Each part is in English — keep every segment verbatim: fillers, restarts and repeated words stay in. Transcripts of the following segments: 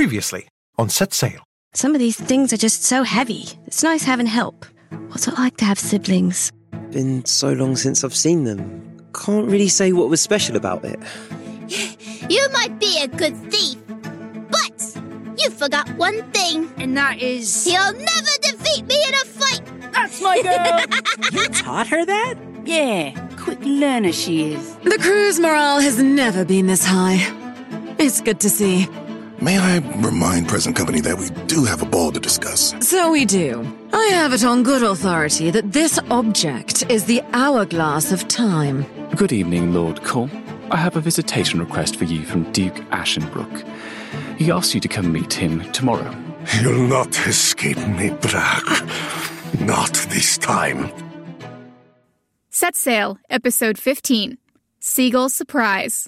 Previously on Set Sail. Some of these things are just so heavy. It's nice having help. What's it like to have siblings? Been so long since I've seen them. Can't really say what was special about it. You might be a good thief, but you forgot one thing. And that is... You'll never defeat me in a fight! That's my girl! You taught her that? Yeah, quick learner she is. The crew's morale has never been this high. It's good to see. May I remind present company that we do have a ball to discuss? So we do. I have it on good authority that this object is the hourglass of time. Good evening, Lord Cole. I have a visitation request for you from Duke Ashenbrook. He asked you to come meet him tomorrow. You'll not escape me, Brack. Not this time. Set Sail, Episode fifteen. Seagull's Surprise.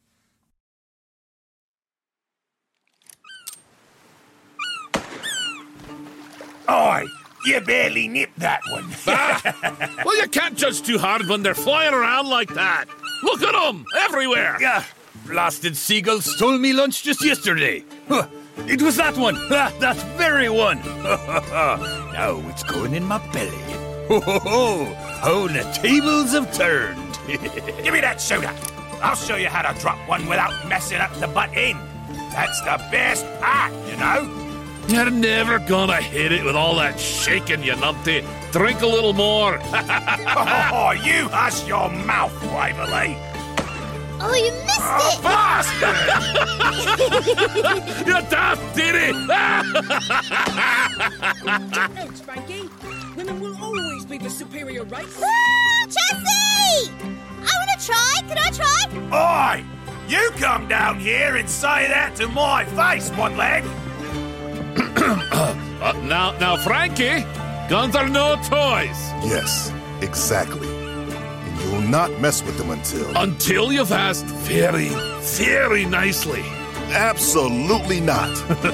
Oi, you barely nipped that one. Well, you can't judge too hard when they're flying around like that. Look at them, everywhere. Yeah, blasted seagull stole me lunch just yesterday. Huh, it was that one, ah, that very one. Now it's going in my belly. Ho, ho, ho. Oh, the tables have turned. Give me that soda. I'll show you how to drop one without messing up the butt end. That's the best part, you know. You're never gonna hit it with all that shaking, you numpty. Drink a little more. Oh, you hush your mouth, Waverley. Oh, you missed oh, it! Bastard! You daft ditty! Thanks, Frankie. Women will always be the superior race. Ah, Chessie! I want to try. Can I try? Oi! You come down here and say that to my face, one leg. uh, now, now, Frankie, guns are no toys. Yes, exactly. And you'll not mess with them until... Until you've asked very, very nicely. Absolutely not.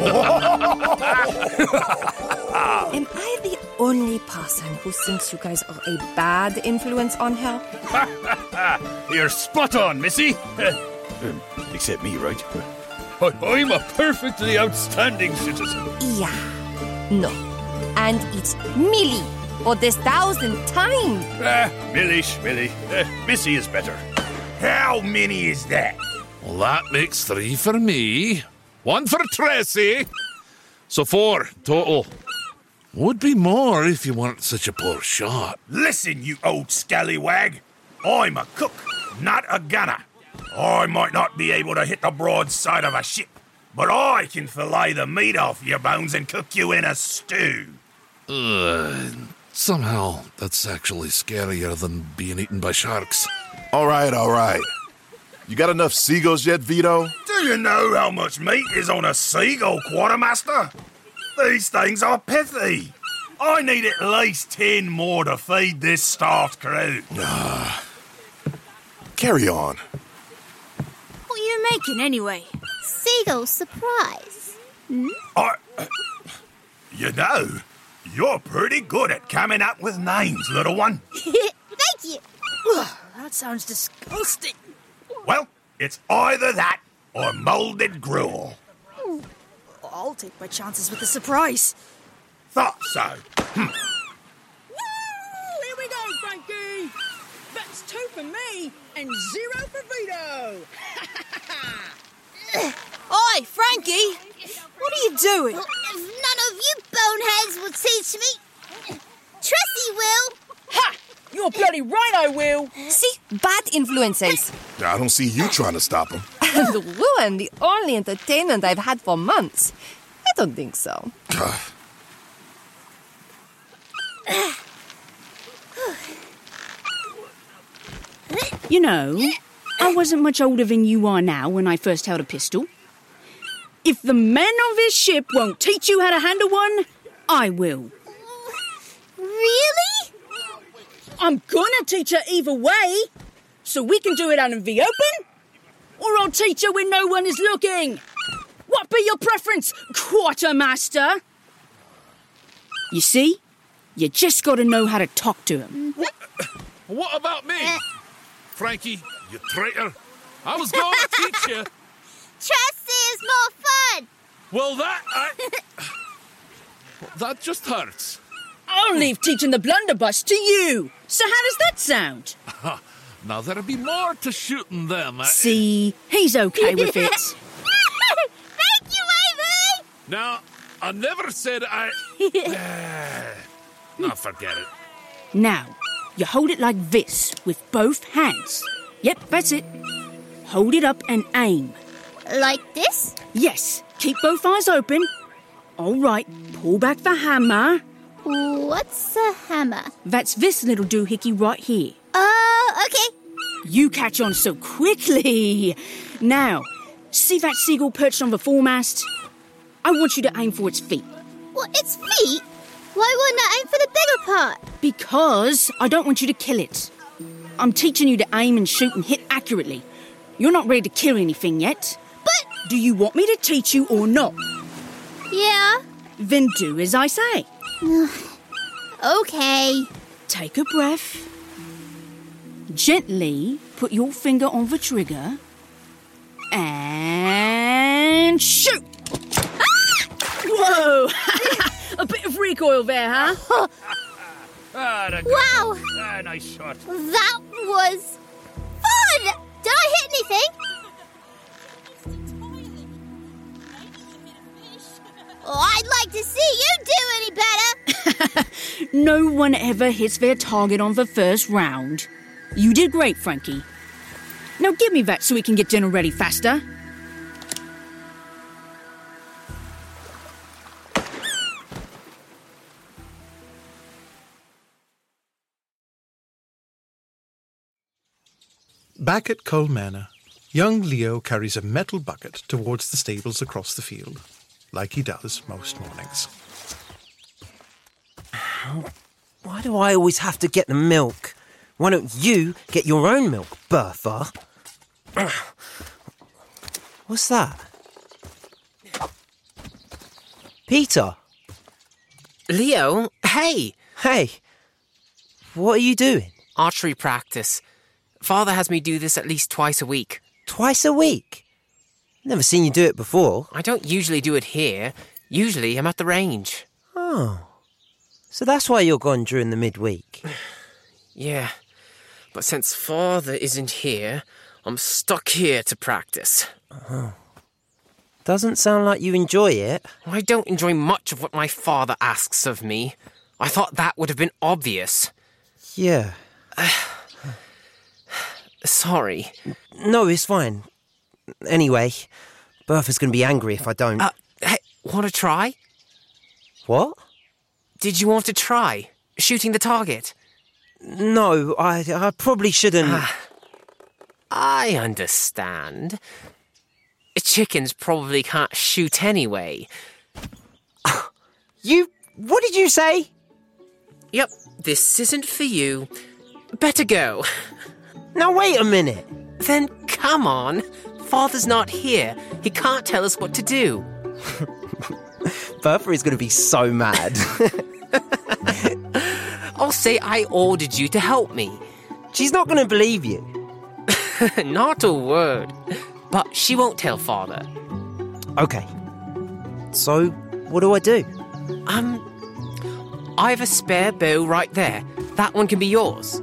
Am I the only person who thinks you guys are a bad influence on her? You're spot on, Missy. Except me, right? I'm a perfectly outstanding citizen. Yeah. No. And it's Millie for this thousandth time. Ah, Millish, Millie. Uh, Missy is better. How many is that? Well, that makes three for me. One for Tracy. So four total. Would be more if you weren't such a poor shot. Listen, you old scallywag. I'm a cook, not a gunner. I might not be able to hit the broadside of a ship, but I can fillet the meat off your bones and cook you in a stew. Uh, somehow, that's actually scarier than being eaten by sharks. All right, all right. You got enough seagulls yet, Vito? Do you know how much meat is on a seagull, Quartermaster? These things are pithy. I need at least ten more to feed this starved crew. Uh, carry on. What are you making, anyway? Seagull surprise. Hmm? I... Uh, you know, you're pretty good at coming up with names, little one. Thank you. That sounds disgusting. Well, it's either that or molded gruel. I'll take my chances with the surprise. Thought so. Hm. Woo! Here we go, Frankie. That's two for me and zero for Vito. Oi, Frankie! What are you doing? Well, if none of you boneheads will teach me, Tressie will. Ha! You're bloody right, I will. See? Bad influences. I don't see you trying to stop them. And ruin the only entertainment I've had for months. I don't think so. You know, I wasn't much older than you are now when I first held a pistol. If the men of this ship won't teach you how to handle one, I will. Really? I'm gonna teach her either way, so we can do it out in the open, or I'll teach her when no one is looking. What be your preference, Quartermaster? You see, you just gotta know how to talk to him. What, what about me? Frankie, you traitor. I was going to teach you. Tressie is more fun. Well, that... I... that just hurts. I'll leave teaching the blunderbuss to you. So how does that sound? Now, there'll be more to shooting them. I... See, he's okay with it. Thank you, Avery! Now, I never said I... No, forget it. Now, you hold it like this, with both hands. Yep, that's it. Hold it up and aim. Like this? Yes, keep both eyes open. All right, pull back the hammer. What's a hammer? That's this little doohickey right here. Oh, uh, okay. You catch on so quickly. Now, see that seagull perched on the foremast? I want you to aim for its feet. What, its feet? Why wouldn't I aim for the bigger part? Because I don't want you to kill it. I'm teaching you to aim and shoot and hit accurately. You're not ready to kill anything yet. But... Do you want me to teach you or not? Yeah. Then do as I say. Okay. Take a breath. Gently put your finger on the trigger. And shoot! Ah! Whoa! A bit of recoil there, huh? Ah, the Wow! Ah, nice shot. That was fun! Did I hit anything? Oh, I'd like to see you do any better! No one ever hits their target on the first round. You did great, Frankie. Now give me that so we can get dinner ready faster. Back at Cole Manor, young Leo carries a metal bucket towards the stables across the field, like he does most mornings. Why do I always have to get the milk? Why don't you get your own milk, Bertha? What's that? Peter? Leo, hey! Hey! What are you doing? Archery practice. Father has me do this at least twice a week. Twice a week? Never seen you do it before. I don't usually do it here. Usually I'm at the range. Oh. So that's why you're gone during the midweek? Yeah. But since Father isn't here, I'm stuck here to practice. Oh. Doesn't sound like you enjoy it. I don't enjoy much of what my father asks of me. I thought that would have been obvious. Yeah. Sorry. No, it's fine. Anyway, Bertha's going to be angry if I don't. Uh, hey, want to try? What? Did you want to try shooting the target? No, I, I probably shouldn't. Uh, I understand. Chickens probably can't shoot anyway. You... What did you say? Yep, this isn't for you. Better go. Now wait a minute. Then come on. Father's not here. He can't tell us what to do. Bertha is going to be so mad. I'll say I ordered you to help me. She's not going to believe you. Not a word. But she won't tell Father. Okay. So, what do I do? Um, I have a spare bow right there. That one can be yours.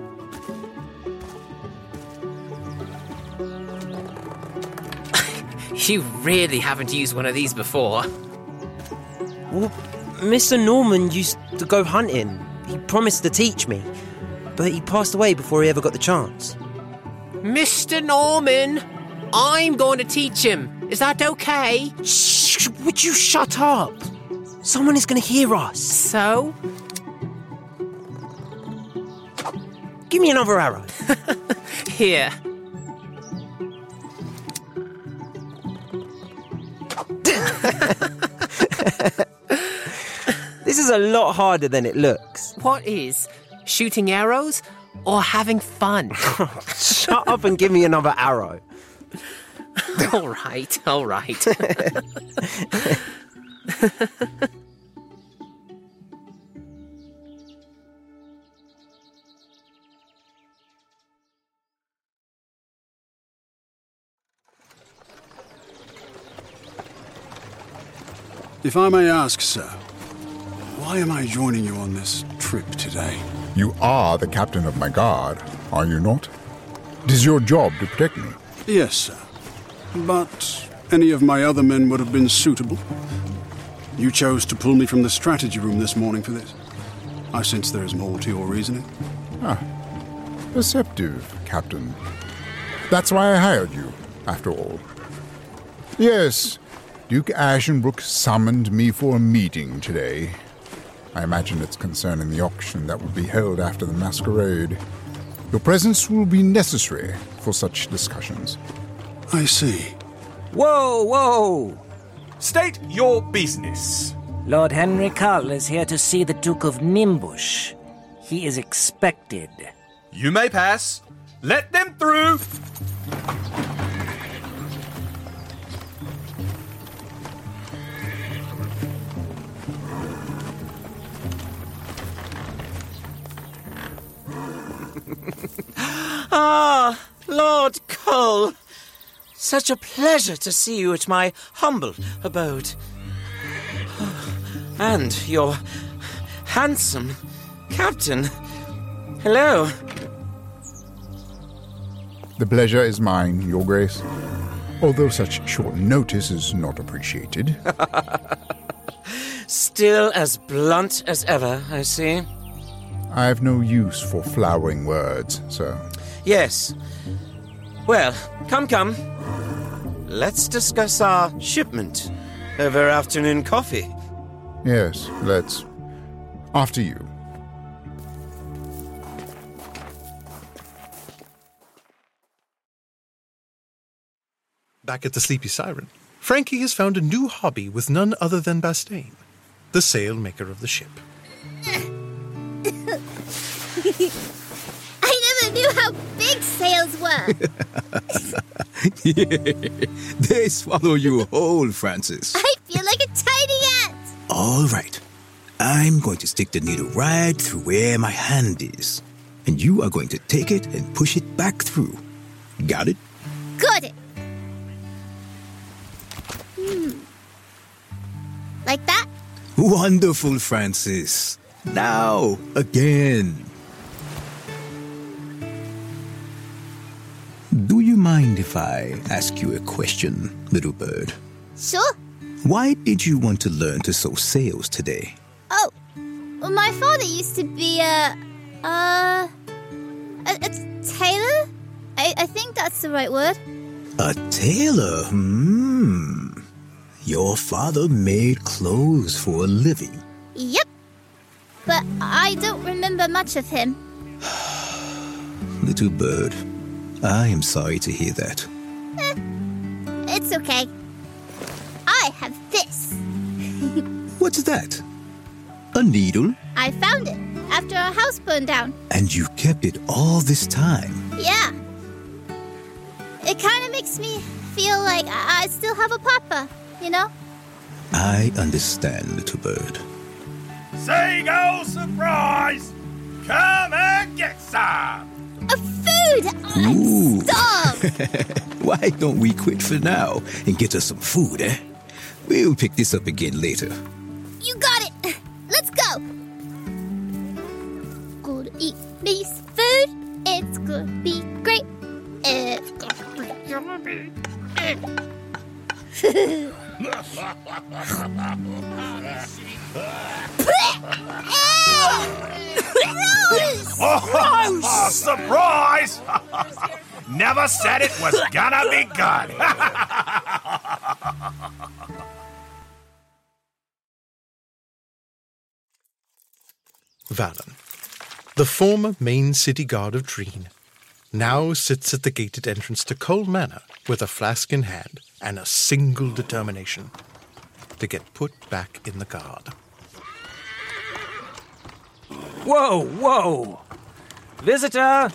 You really haven't used one of these before. Well, Mister Norman used to go hunting. He promised to teach me, but he passed away before he ever got the chance. Mister Norman, I'm going to teach him. Is that okay? Shh, would you shut up? Someone is going to hear us. So? Give me another arrow. Here. This is a lot harder than it looks. What is? Shooting arrows or having fun? Shut up and give me another arrow. All right, all right. If I may ask, sir, why am I joining you on this trip today? You are the captain of my guard, are you not? It is your job to protect me. Yes, sir. But any of my other men would have been suitable. You chose to pull me from the strategy room this morning for this. I sense there is more to your reasoning. Ah, perceptive, Captain. That's why I hired you, after all. Yes, Duke Ashenbrook summoned me for a meeting today. I imagine it's concerning the auction that will be held after the masquerade. Your presence will be necessary for such discussions. I see. Whoa, whoa! State your business. Lord Henry Cull is here to see the Duke of Nimbush. He is expected. You may pass. Let them through. Ah, Lord Cull. Such a pleasure to see you at my humble abode. And your handsome captain. Hello. The pleasure is mine, Your Grace. Although such short notice is not appreciated. Still as blunt as ever, I see. I have no use for flowering words, sir. Yes. Well, come, come. Let's discuss our shipment over afternoon coffee. Yes, let's. After you. Back at the Sleepy Siren, Frankie has found a new hobby with none other than Bastain, the sailmaker of the ship. I never knew how big sails were. Yeah, they swallow you whole, Francis. I feel like a tiny ant. All right. I'm going to stick the needle right through where my hand is. And you are going to take it and push it back through. Got it? Got it. Hmm. Like that? Wonderful, Francis. Now, again. Do you mind if I ask you a question, little bird? Sure. Why did you want to learn to sew sails today? Oh, well, my father used to be a, uh, a, a tailor? I, I think that's the right word. A tailor? Hmm. Your father made clothes for a living. Yep. But I don't remember much of him. Little bird, I am sorry to hear that. Eh, it's okay. I have this. What's that? A needle? I found it after our house burned down. And you kept it all this time? Yeah. It kind of makes me feel like I still have a papa, you know? I understand, little bird. Seagull surprise! Come and get some! A food! I'm Ooh. starved! Why don't we quit for now and get us some food, eh? We'll pick this up again later. You got it! Let's go! Gonna eat me some food. It's gonna be great. It's gonna be yummy. Oh, surprise! Never said it was gonna be good. Valen, the former main city guard of Dreen, now sits at the gated entrance to Cole Manor with a flask in hand and a single determination to get put back in the guard. Whoa, whoa! Visitor!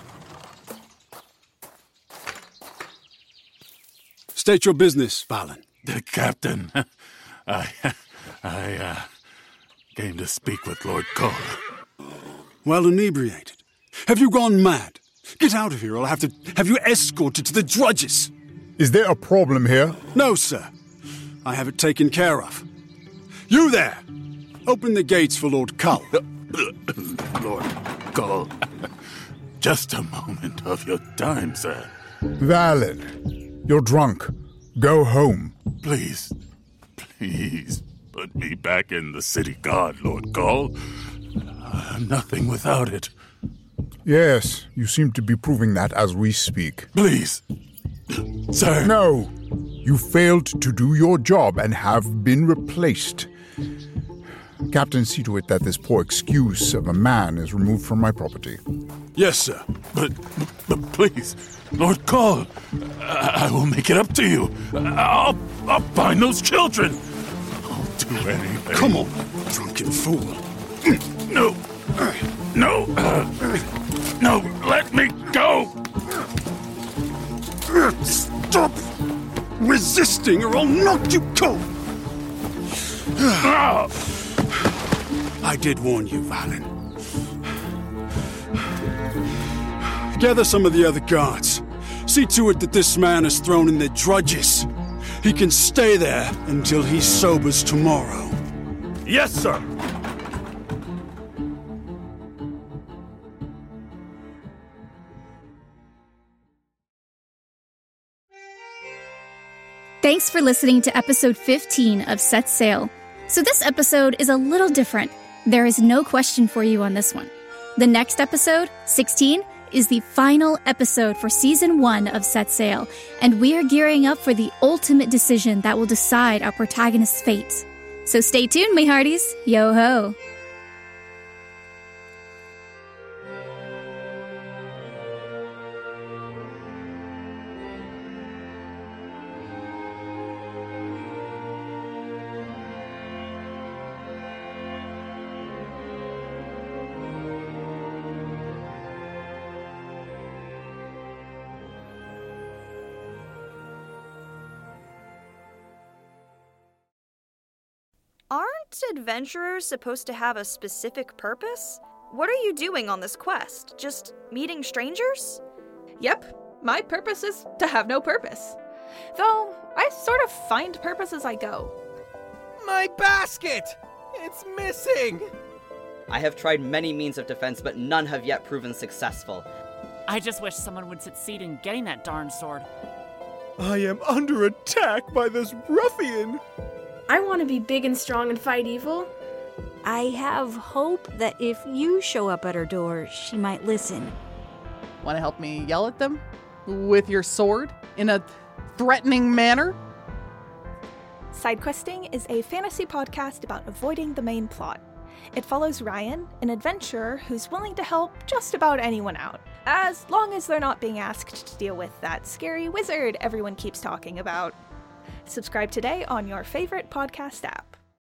State your business, Valen. The captain. I, I, uh, came to speak with Lord Cole. Well inebriated. Have you gone mad? Get out of here, or I'll have to have you escorted to the drudges. Is there a problem here? No, sir. I have it taken care of. You there! Open the gates for Lord Cull. Lord Cull, just a moment of your time, sir. Valid. You're drunk. Go home. Please, please put me back in the city guard, Lord Cull. I'm nothing without it. Yes, you seem to be proving that as we speak. Please, sir. No. You failed to do your job and have been replaced. Captain, see to it that this poor excuse of a man is removed from my property. Yes, sir. But, but please, Lord Cull, I, I will make it up to you. I'll, I'll find those children. I'll do anything. Come on, drunken fool. No. No. Uh, no, let me go. Stop resisting or I'll knock you cold. I did warn you, Valen. Gather some of the other guards. See to it that this man is thrown in their drudges. He can stay there until he sobers tomorrow. Yes, sir. Thanks for listening to episode fifteen of Set Sail. So this episode is a little different. There is no question for you on this one. The next episode, sixteen, is the final episode for season one of Set Sail, and we are gearing up for the ultimate decision that will decide our protagonist's fate. So stay tuned, me hearties. Yo ho! Aren't adventurers supposed to have a specific purpose? What are you doing on this quest? Just meeting strangers? Yep, my purpose is to have no purpose. Though, I sort of find purpose as I go. My basket! It's missing! I have tried many means of defense, but none have yet proven successful. I just wish someone would succeed in getting that darn sword. I am under attack by this ruffian! I want to be big and strong and fight evil. I have hope that if you show up at her door, she might listen. Want to help me yell at them? With your sword? In a threatening manner? Sidequesting is a fantasy podcast about avoiding the main plot. It follows Ryan, an adventurer who's willing to help just about anyone out, as long as they're not being asked to deal with that scary wizard everyone keeps talking about. Subscribe today on your favorite podcast app.